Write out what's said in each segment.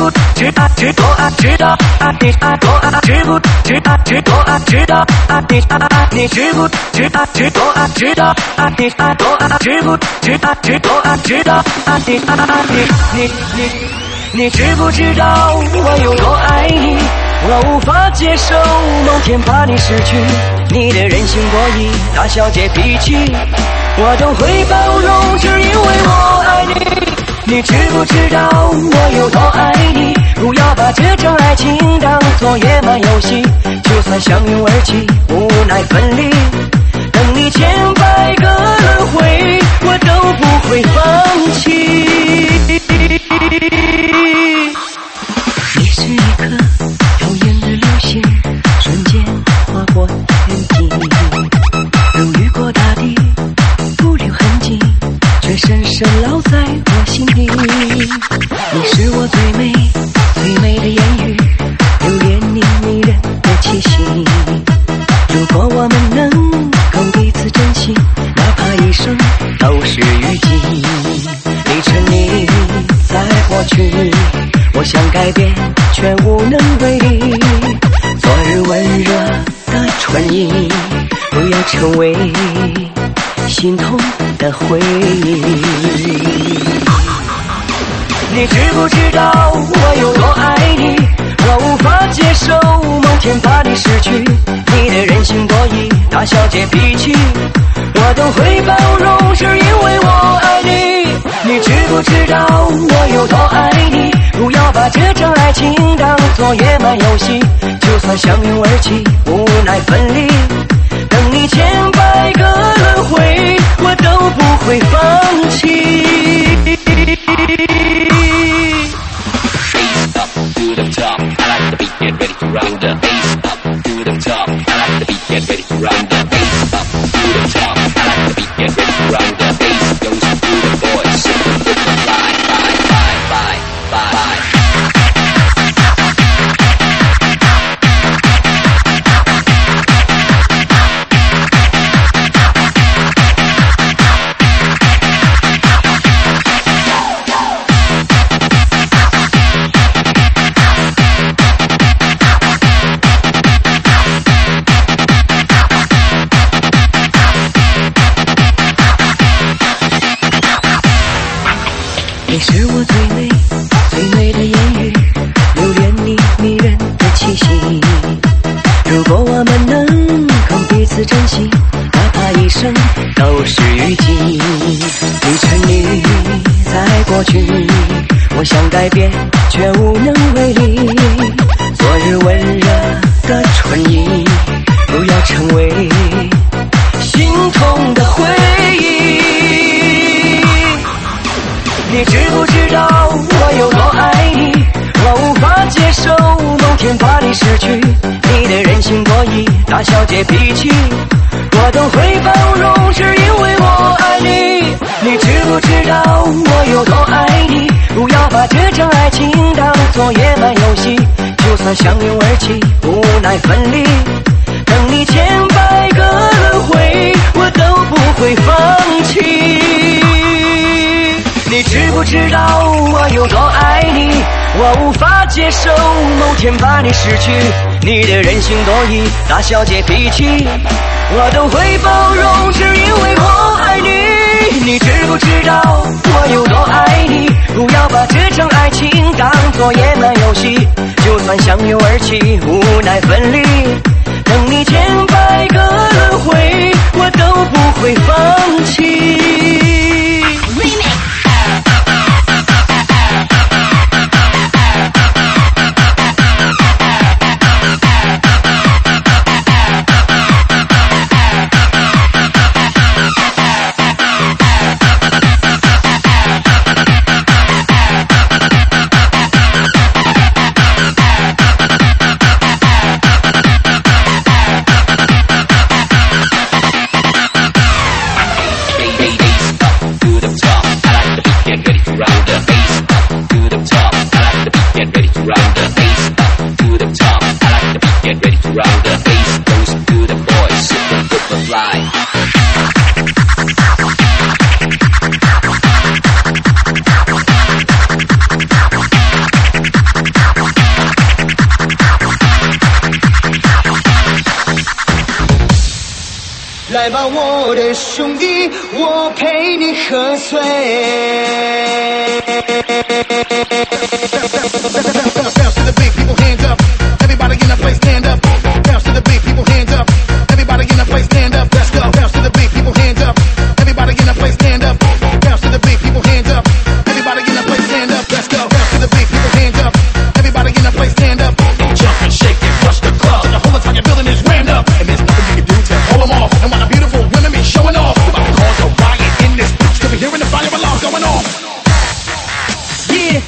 不知道知多知道你多知不知道知多知道你知不知道知多知道你多知不知道知多知道你知不知道我有多爱你？我无法接受某天把你失去，你的任性多疑，大小姐脾气，我都会包容，只因为我爱你。你知不知道我有多爱你？不要把这场爱情当作野蛮游戏，就算相拥而泣，无奈分离，等你千百个轮回，我都不会放弃。你是一颗耀眼的流星，瞬间划过天际，能越过大地，不留痕迹，却深深烙在我心底。你是我最美最美的言语，留恋你迷人的气息。如果我们能够彼此珍惜，哪怕一生都是雨季。你沉溺在过去，我想改变却无能为力。昨日温热的春意，不要成为心痛的回忆。你知不知道我有多爱你？我无法接受某天把你失去，你的任性多疑，大小姐脾气，我都会包容，是因为我爱你。你知不知道我有多爱你？不要把这场爱情当作野蛮游戏，就算相拥而泣，无奈分离，等你千百个轮回，我都不会放弃。 Bass up to the top, I like the beat, get ready to run the bass up to the top, I like the beat, get ready to run the bass up to the top, I like the beat, get ready to run the bass goes to the boys, bye, bye, bye, bye, bye. 你是我最美最美的言语，留恋你迷人的气息。如果我们能够彼此珍惜，哪怕一生都是雨季。你沉溺在过去，我想改变却无能为力。昨日温热的春意，不要成为心痛的回忆。你知不知道我有多爱你？我无法接受某天把你失去，你的任性多疑，大小姐脾气，我都会包容，是因为我爱你。你知不知道我有多爱你？不要把这场爱情当作野蛮游戏，就算相拥而泣，无奈分离，等你千百个轮回，我都不会放弃。你知不知道我有多爱你？我无法接受某天把你失去，你的任性多疑，大小姐脾气，我都会包容，是因为我爱你。你知不知道我有多爱你？不要把这场爱情当作野蛮游戏，就算相拥而泣，无奈分离，等你千百个轮回，我都不会放弃。 来吧，我的兄弟，我陪你喝醉。Bounce to the beat, people hands up. Everybody in the place stand up. Bounce to the beat, people hands up. Everybody in the place stand up. Let's go. Bounce to the beat, people hands up. Everybody in the place stand up. Bounce to the beat, people hands up. Everybody in the place stand up. Let's go. Bounce to the beat, people hands up. Everybody in the place stand up. Jump and shake and rush the club. The whole entire building is rammed up, and there's nothing you can do to hold them off. And while the beautiful women be showing off, we're about to cause a riot in this bitch. 'Cause we're hearing the fire alarms going off. Yeah.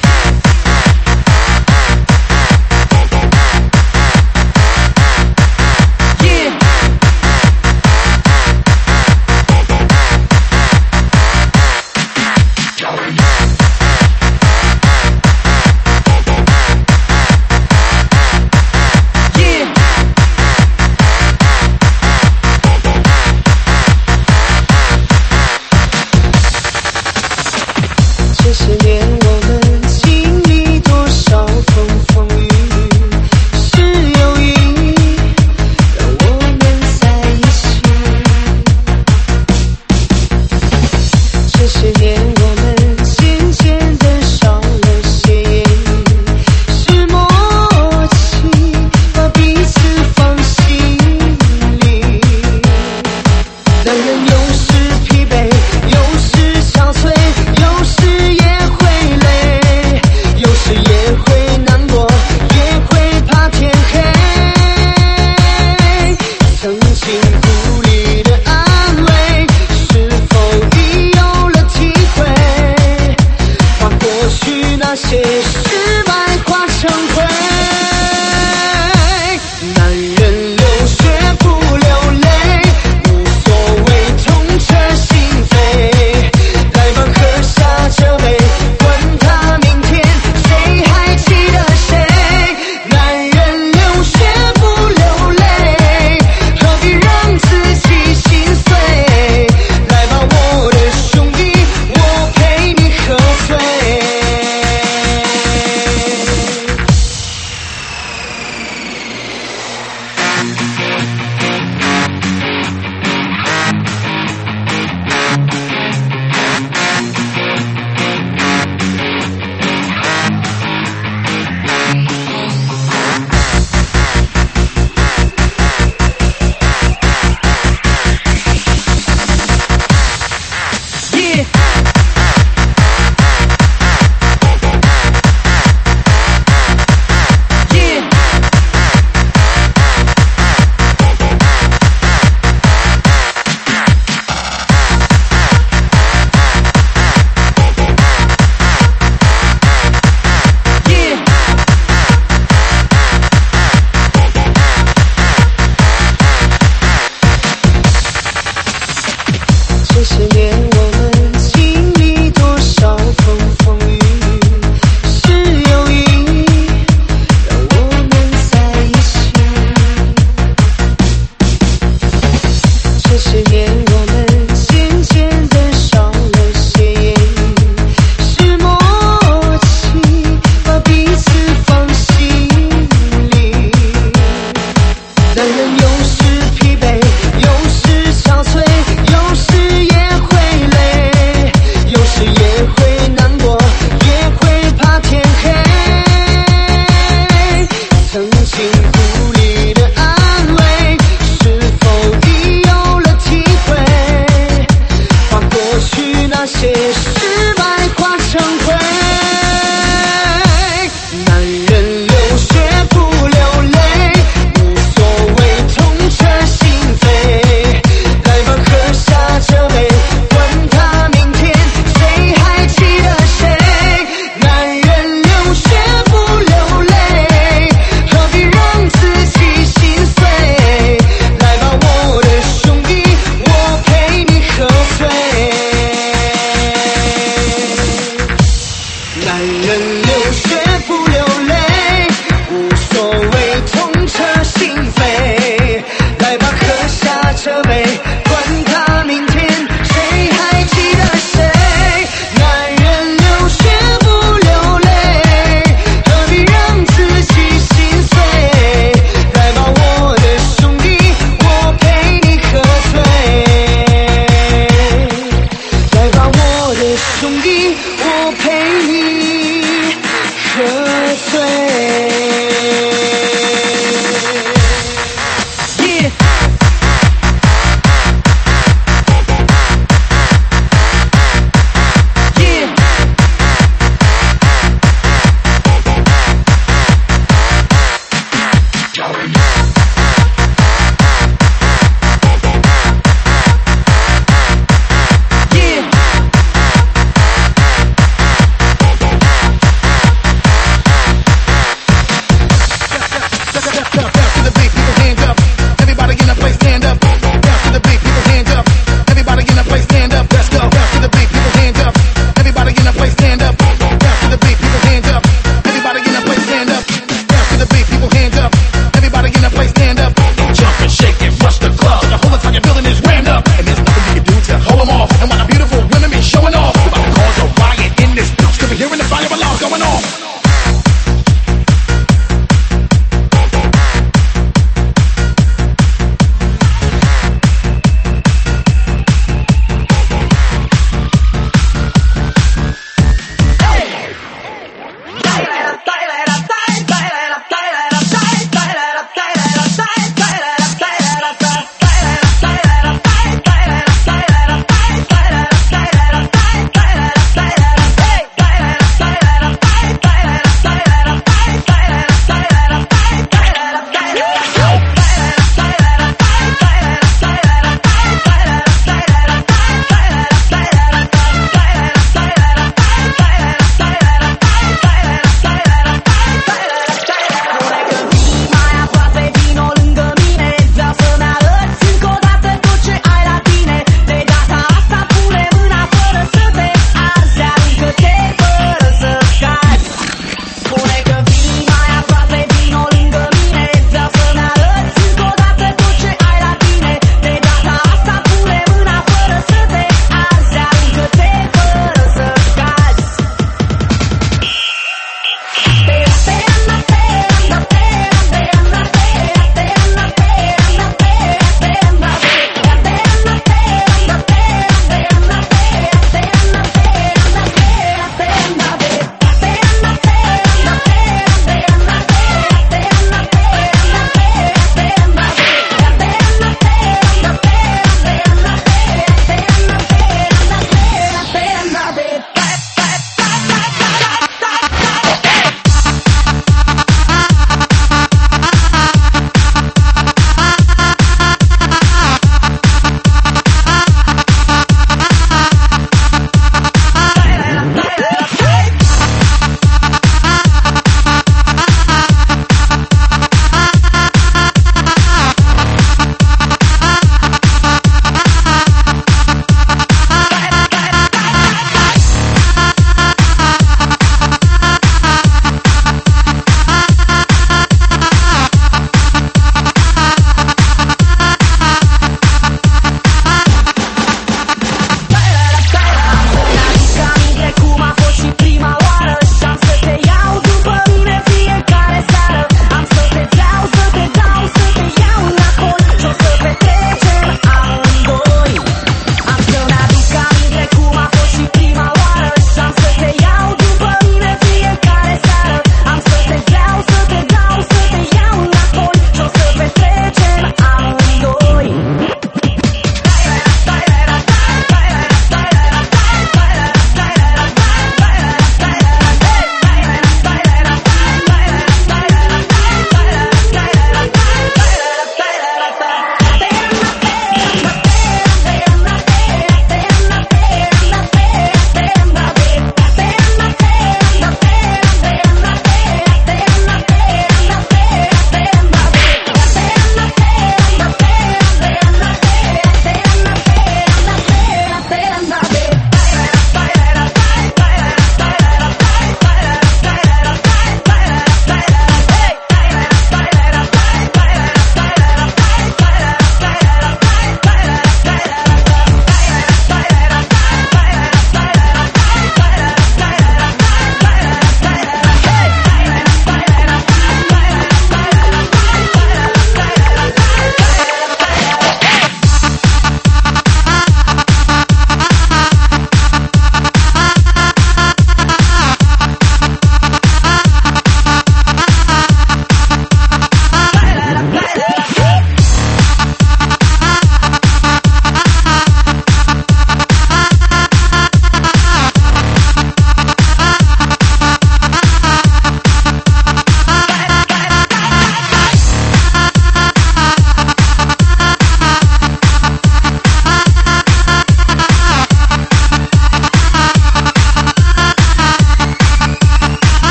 Everybody in the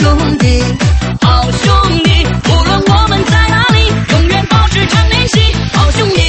兄弟， 好兄弟，无论我们在哪里，永远保持常联系，好兄弟。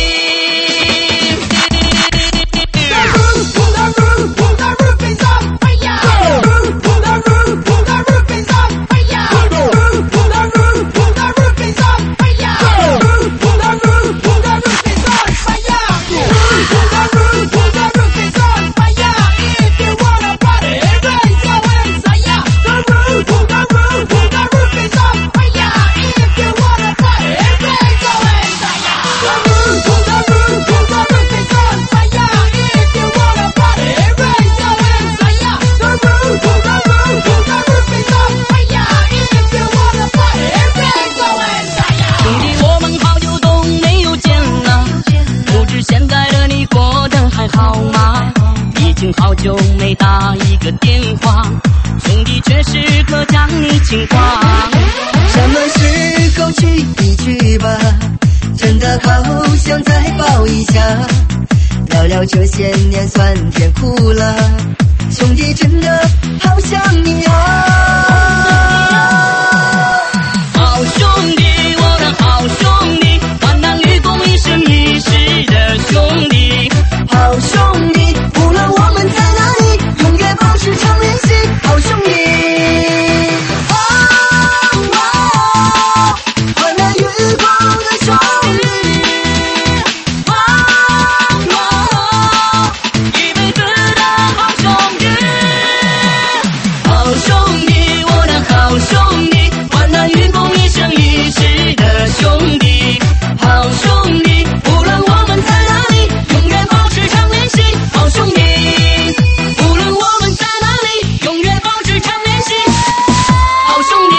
好久没打一个电话，兄弟确实可将你轻狂。 什么时候聚一聚吧，真的好想再抱一下，聊聊这些年酸甜苦辣，兄弟真的好想你啊！ 好兄弟，我的好兄弟，患难与共一生一世的兄弟， 好兄弟，无论我们在哪里，永远保持常联系，好兄弟。患难与共的兄弟， 一辈子的好兄弟，好兄弟，我的好兄弟，患难与共一生一世的兄弟，好兄弟，无论我们在哪里，永远保持常联系，好兄弟，无论我们在哪里，永远保持常联系，好兄弟。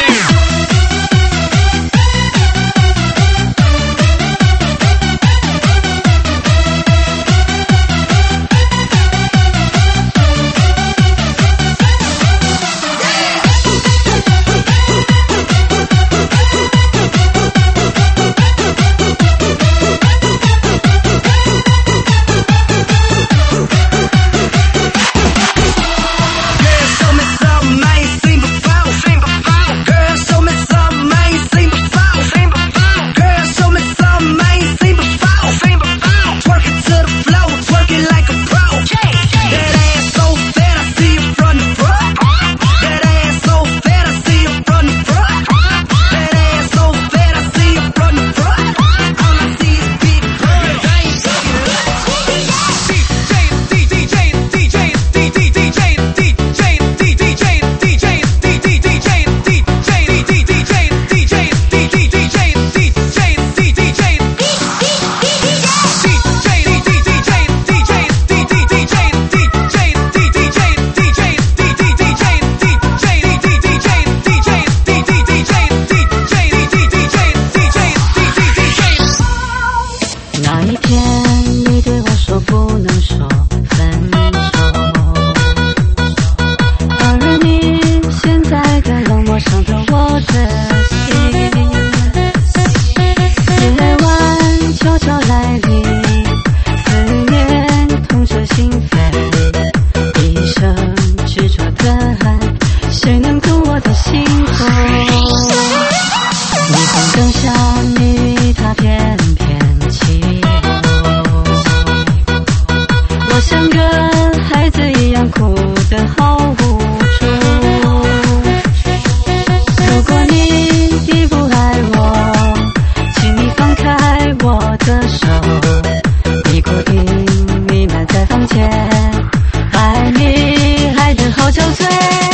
那一天你对我说不能说分手，而你现在的冷漠伤透我的心。夜晚悄悄来临，思念痛彻心扉，一生执着的爱，谁能懂我的心痛？霓虹灯下你与他翩翩起我像个孩子一样哭得好无助。如果你已不爱我，请你放开我的手，尼古丁弥漫在房间，爱你爱得好憔悴，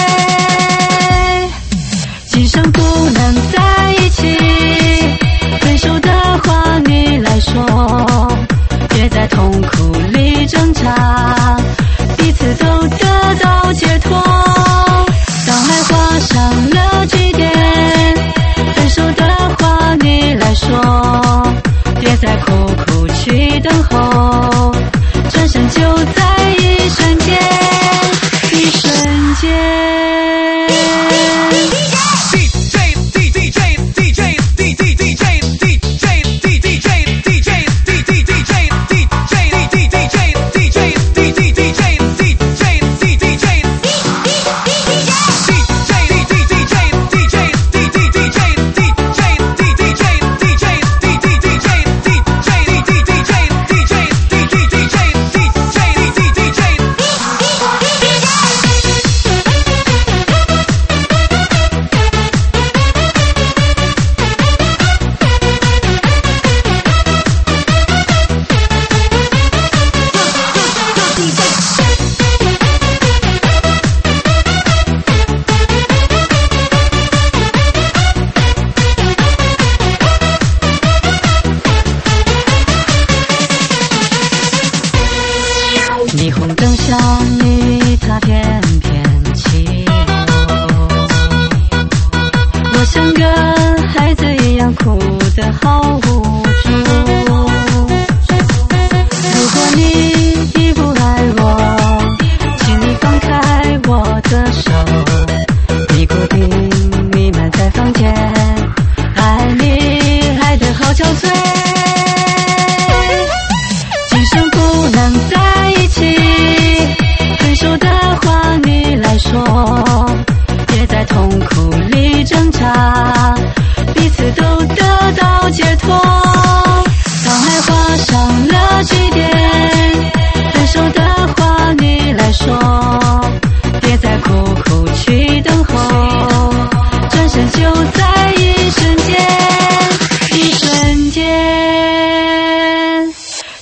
今生不能在一起，分手的话你来说，别在痛苦里挣扎，彼此都得到解脱。当爱画上了句点，分手的话你来说，别再苦苦去等候，转身就在一瞬间，一瞬间。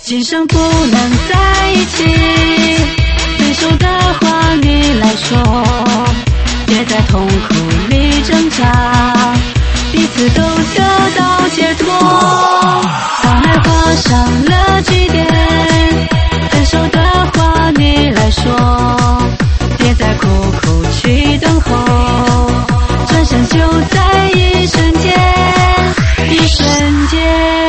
今生不能在一起，分手的话你来说，别在痛苦里挣扎，彼此都得到解脱。当爱画上了句点，分手的话你来说，别再苦苦去等候，转身就在一瞬间，一瞬间。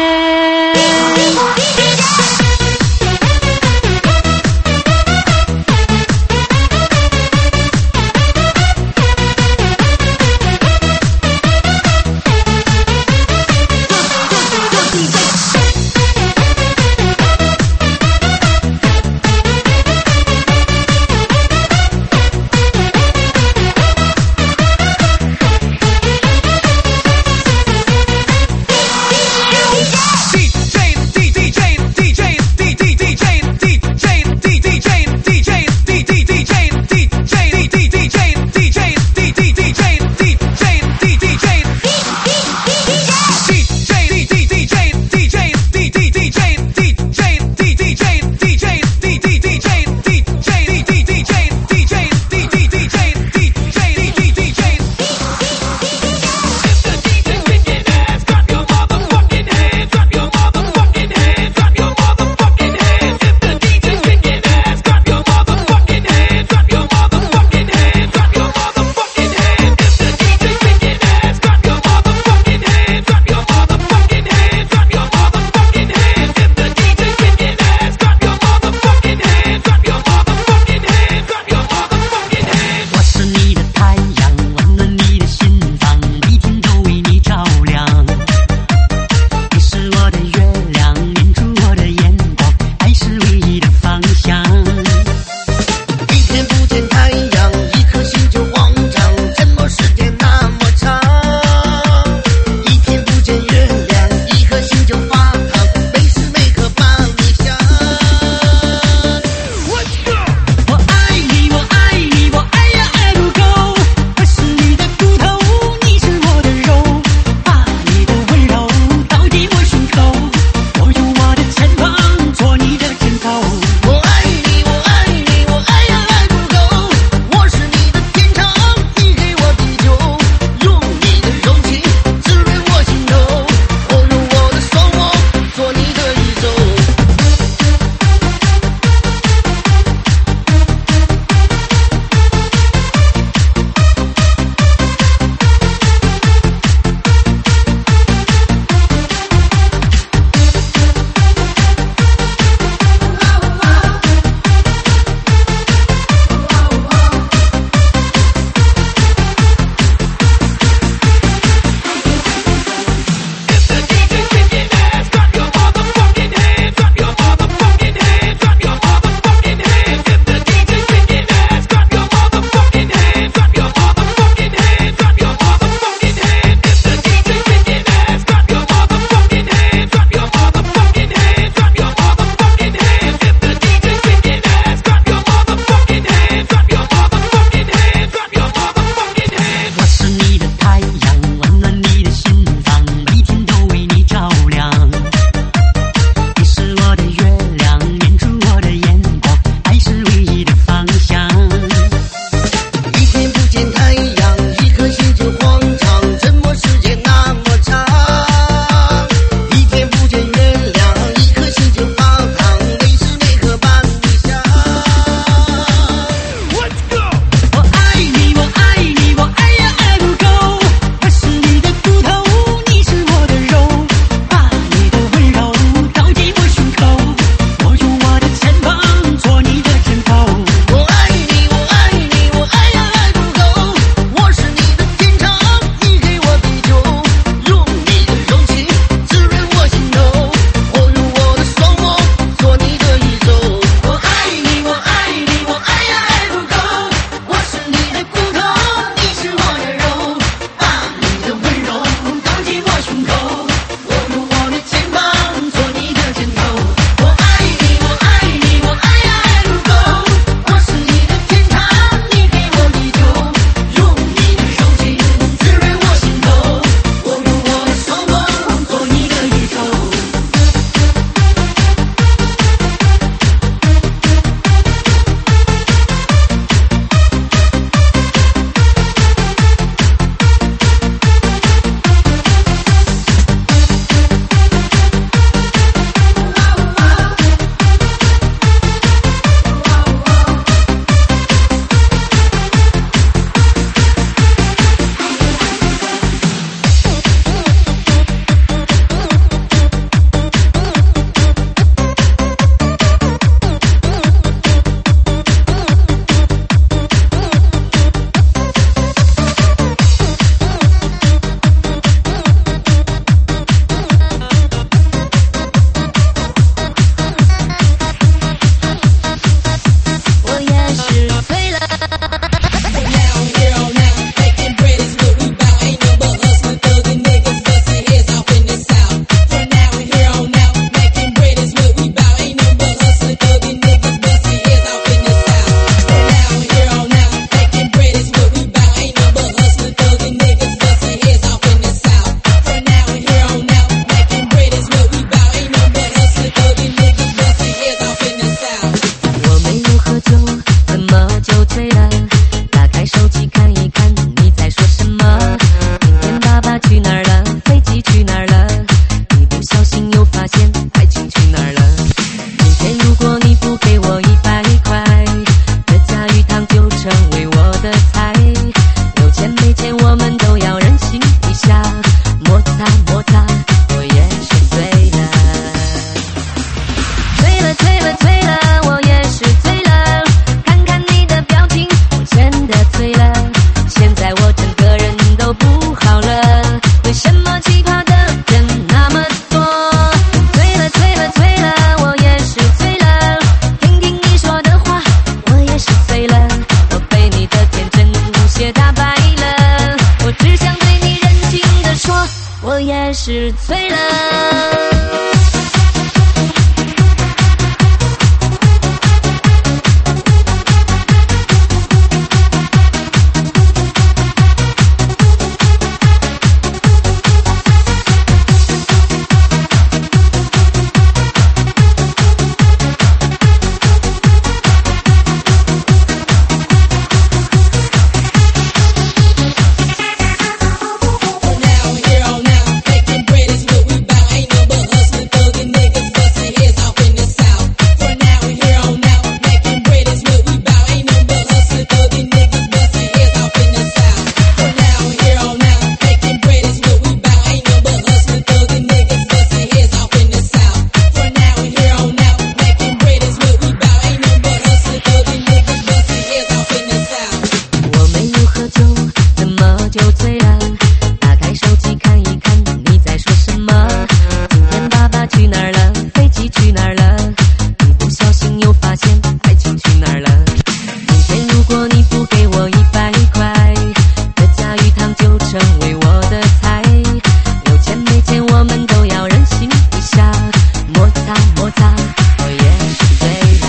去哪儿了？飞机去哪儿了？一不小心又发现爱情去哪儿了？明天如果你不给我100块，这家鱼汤就成为我的菜。有钱没钱我们都要任性一下，摩擦摩擦，我也是醉了，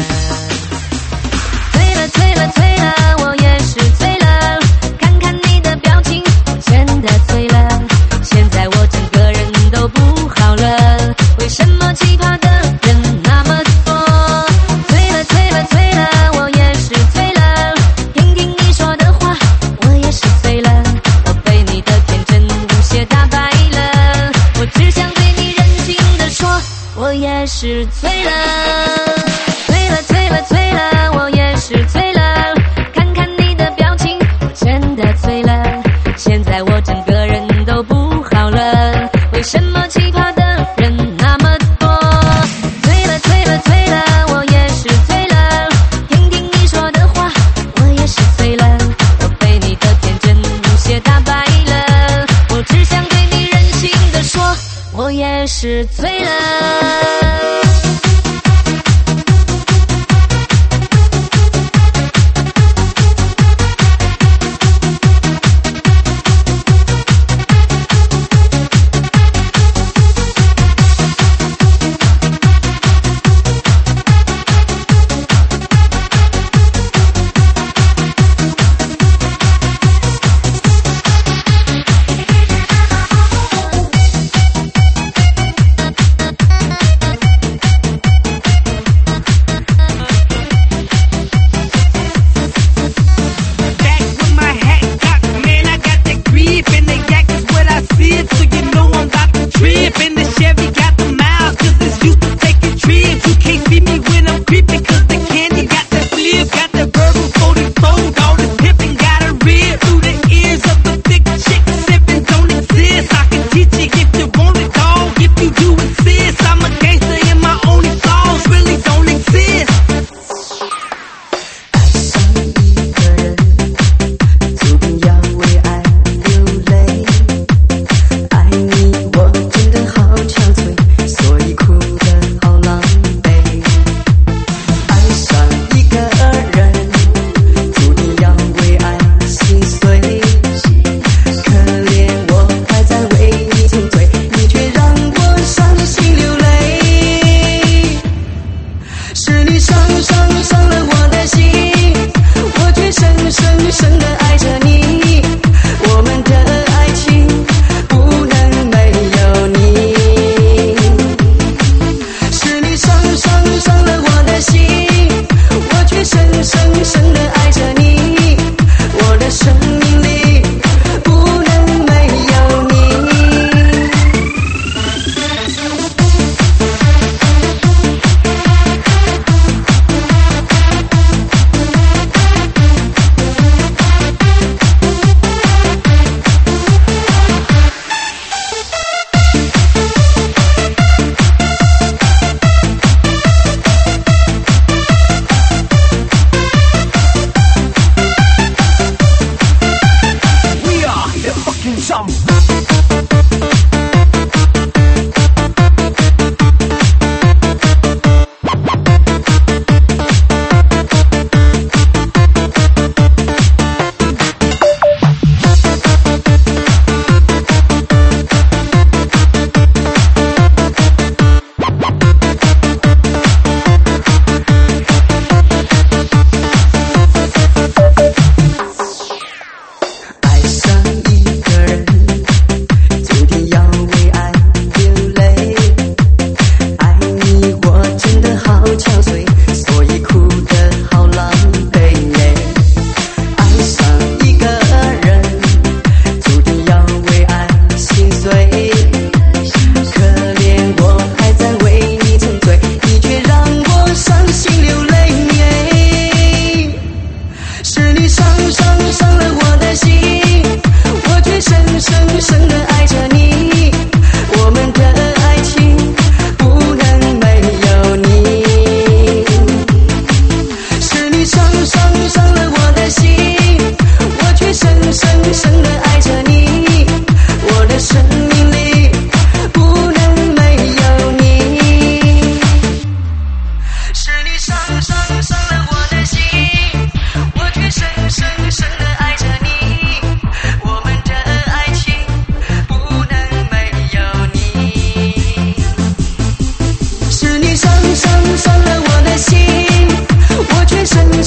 醉了醉了醉了，我也是醉了。看看你的表情，我真的醉了。现在我整个人都不好了，为什么奇葩的人那么多？醉了醉了醉了，我也是醉了。听听你说的话，我也是醉了。我被你的天真无邪打败了，我只想对你任性的说，我也是醉了。醉了醉了醉了，我也是醉了。看看你的表情，我真的醉了。现在我整个人都不好了，为什么奇葩的人那么多？醉了醉了醉了，我也是醉了。听听你说的话，我也是醉了。我被你的天真无邪打败了，我只想对你任性的说，我也是醉了。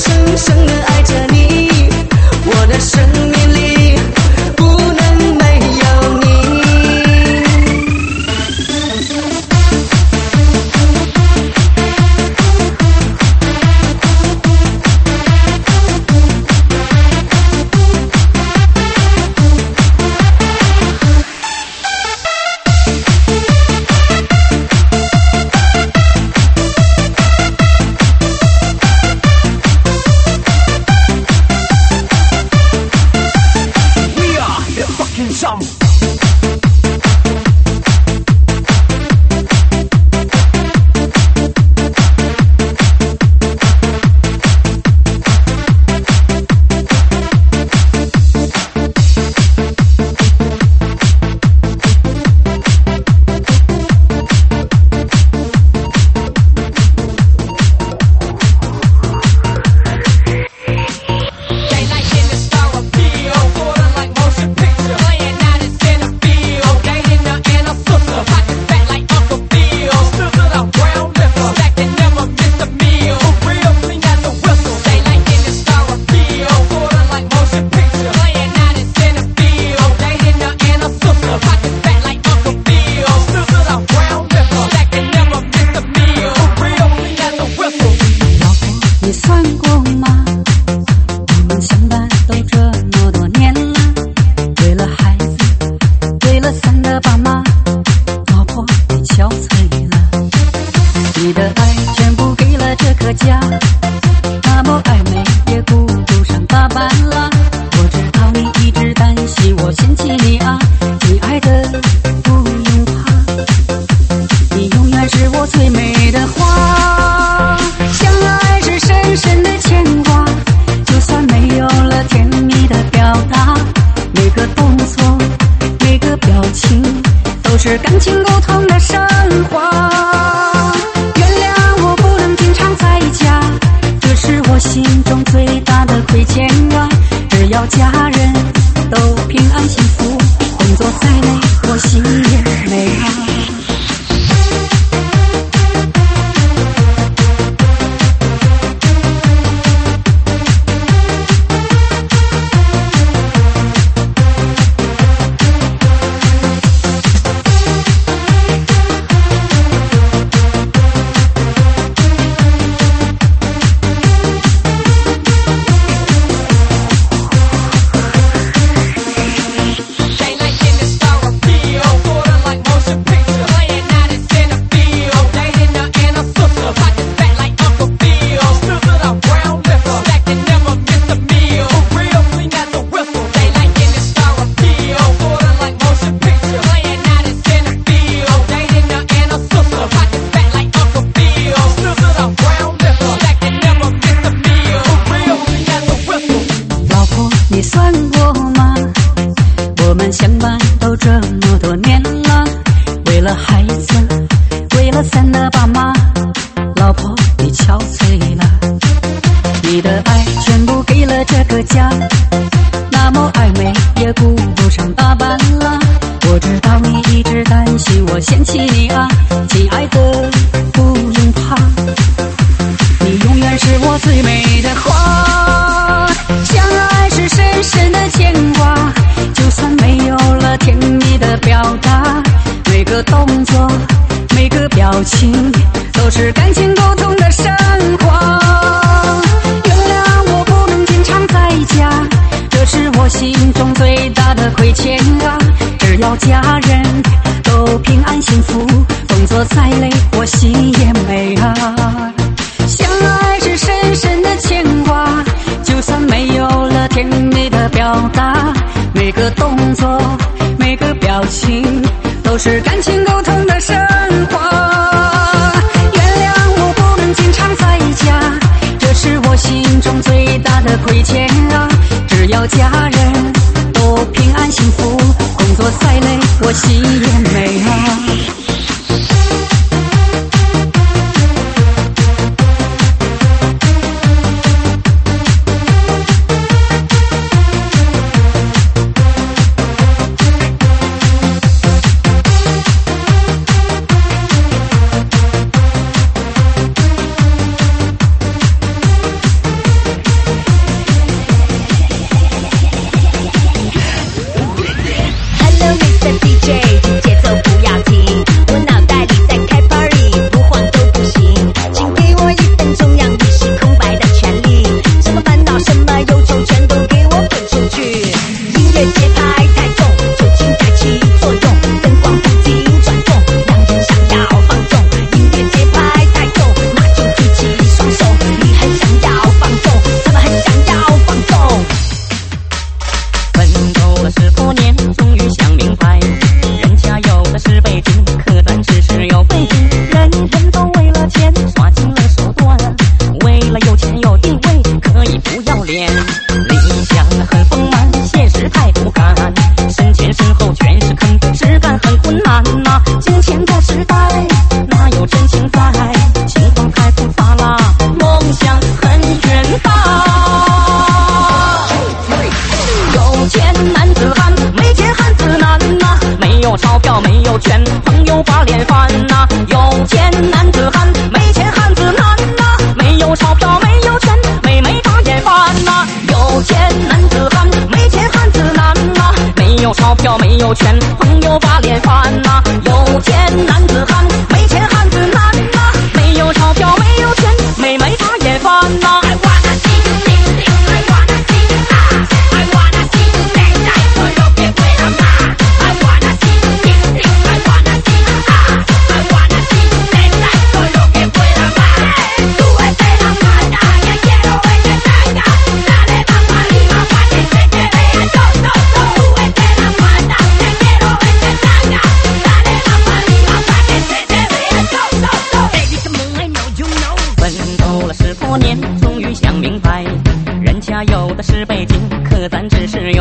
深深地爱着你，我的生命里不能没有你。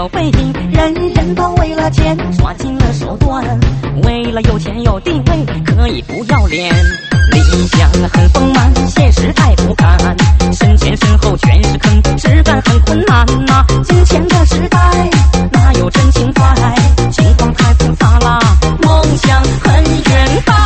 有背影，人人都为了钱抓紧了手段，为了有钱有地位可以不要脸。理想很丰满，现实太不堪，身前身后全是坑，实干很困难呐。金钱的时代哪有真情怀，情况太复杂啦，梦想很远大。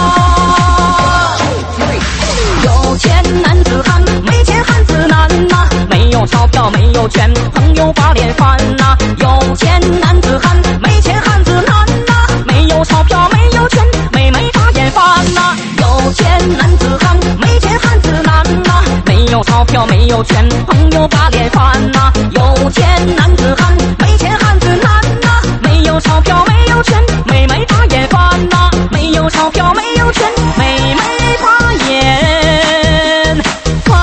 有钱男子汉，没钱汉子难呐，没有钞票没有权，朋友把脸翻呐。有钱男子汉，没钱汉子难呐，没有钞票没有权，妹妹把眼翻呐。有钱男子汉，没钱汉子难呐，没有钞票没有权，朋友把脸翻呐。有钱男子汉，没钱汉子难呐，没有钞票没有权，妹妹把眼翻呐。没有钞票没有权，妹妹把眼翻。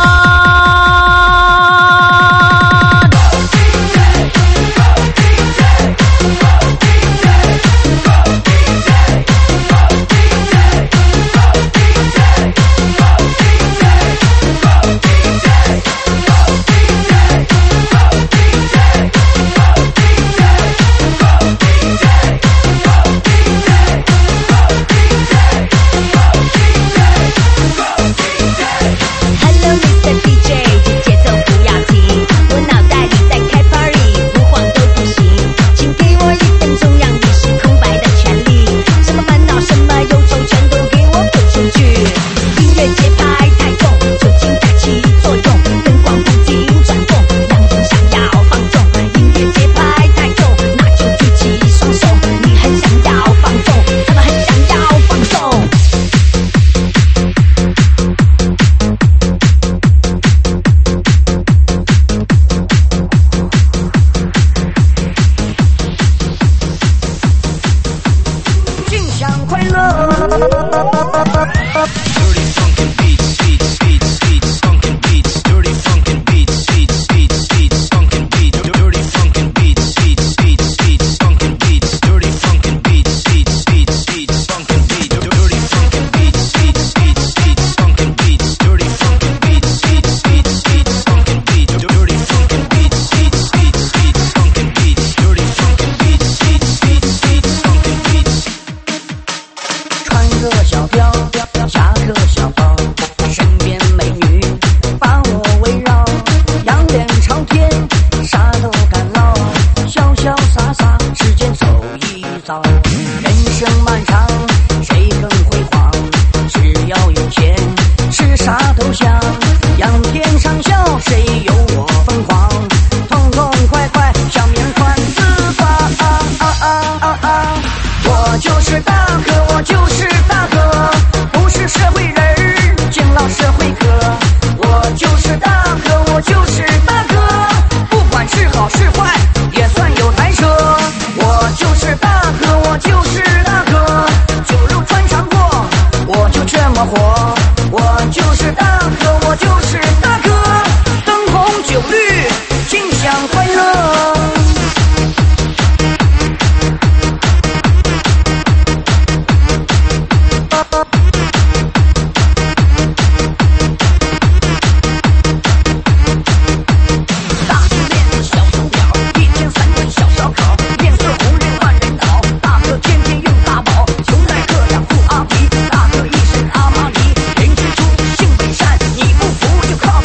大哥一身阿玛尼，人之初性本善，你不服就靠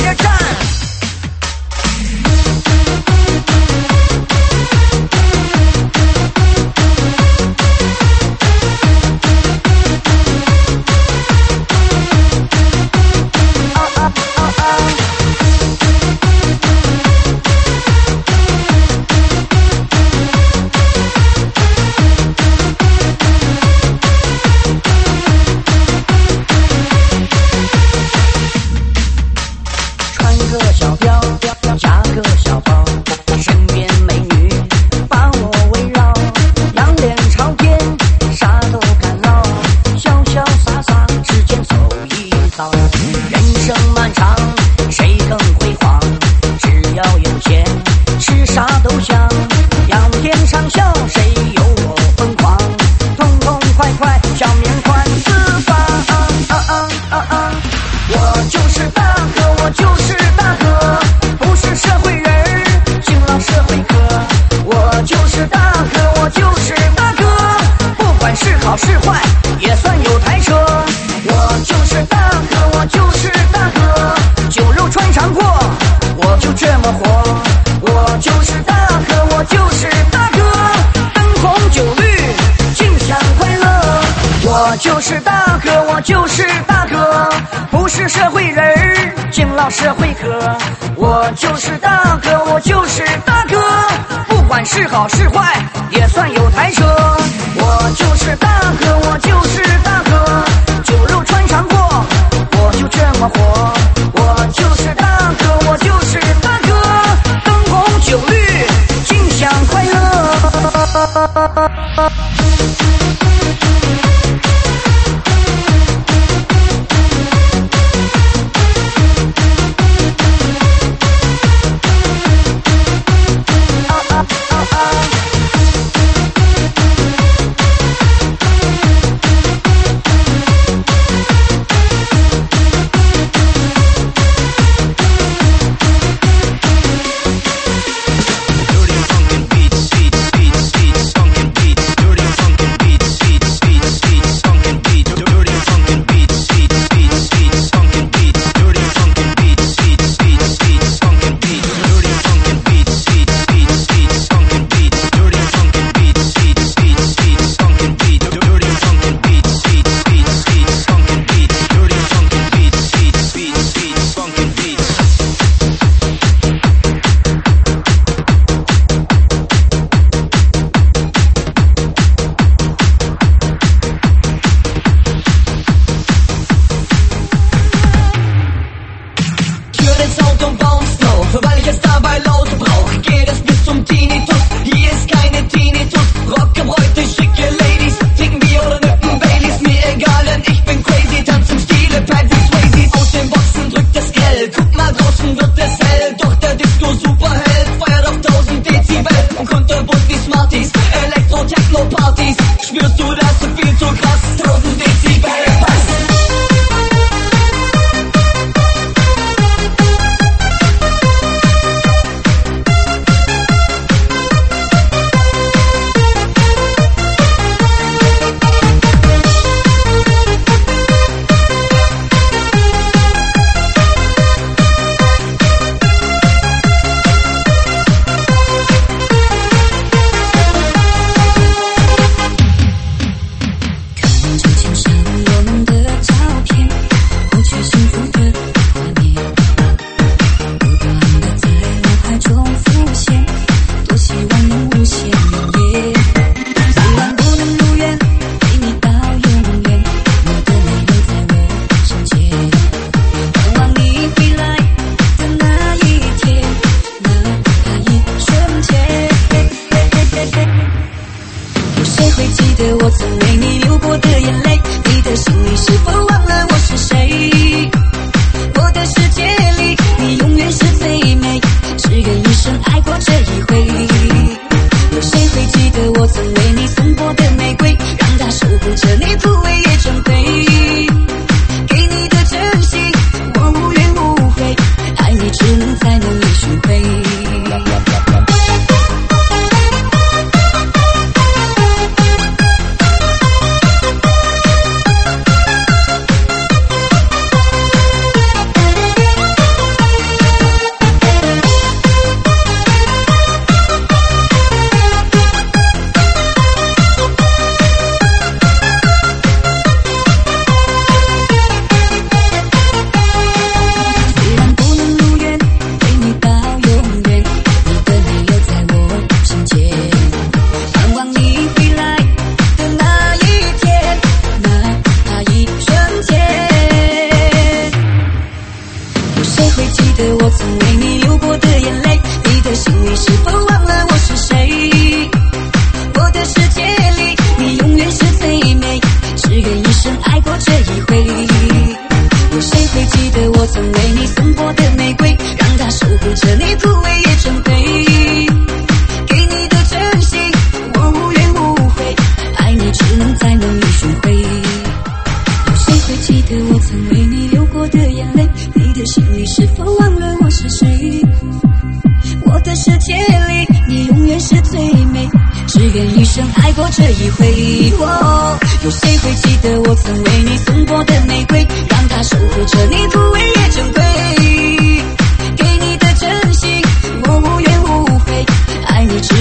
就是大哥，我就是大哥，不是社会人儿，敬老社会科。我就是大哥，我就是大哥，不管是好是坏，也算有台车。我就是大哥，我就是大哥，酒肉穿肠过，我就这么活。我就是大哥，我就是大哥，灯红酒绿，尽享快乐。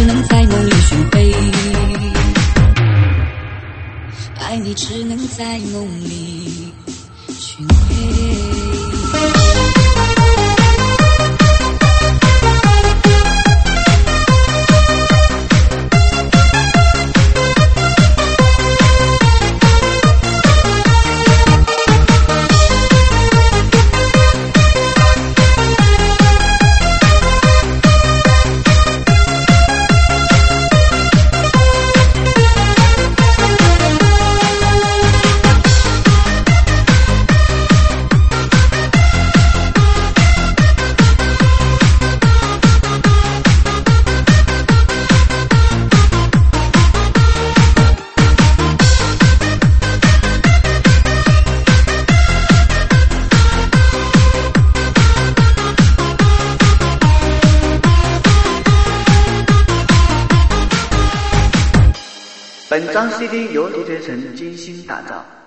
爱你只能在梦群黑。 本张 CD 由 DJ 陈精心打造。